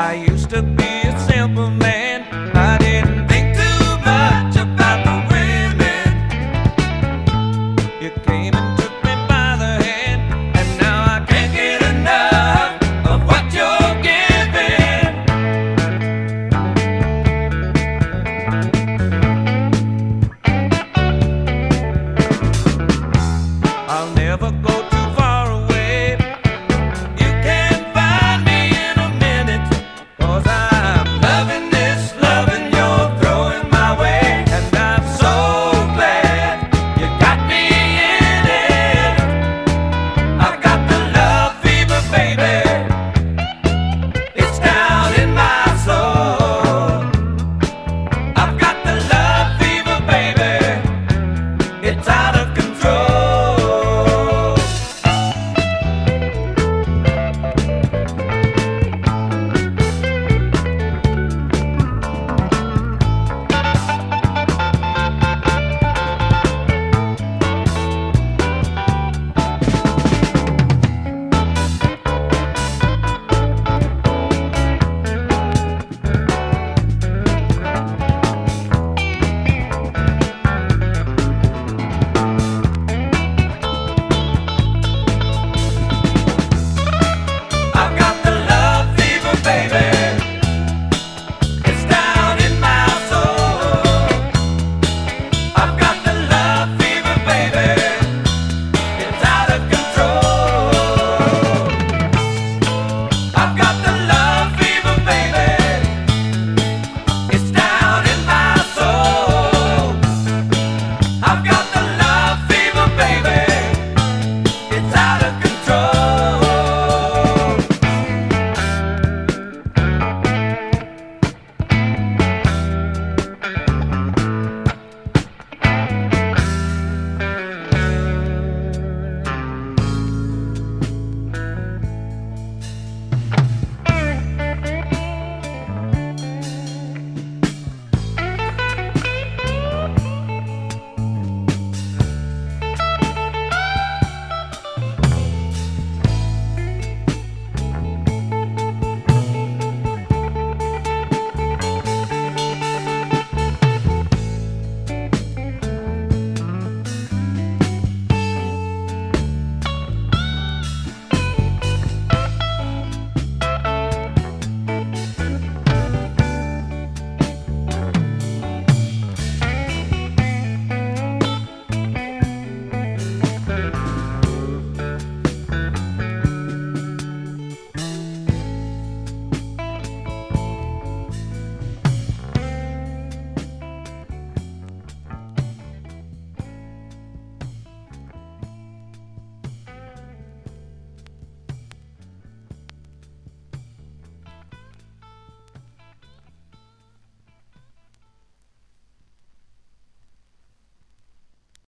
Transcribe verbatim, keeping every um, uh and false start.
I used to be a simple man. I didn't think too much about the women. You came and took me by the hand, and now I can't get enough of what you're giving. I'll never go too far away. You can't find me in a minute, 'cause I'm loving this loving you're throwing my way. And I'm so glad you got me in it. I've got the love fever, baby. It's down in my soul. I've got the love fever, baby. It's out of control. I've got the love fever, baby. It's down in my soul. I've got the love fever, baby. It's out of control. I've got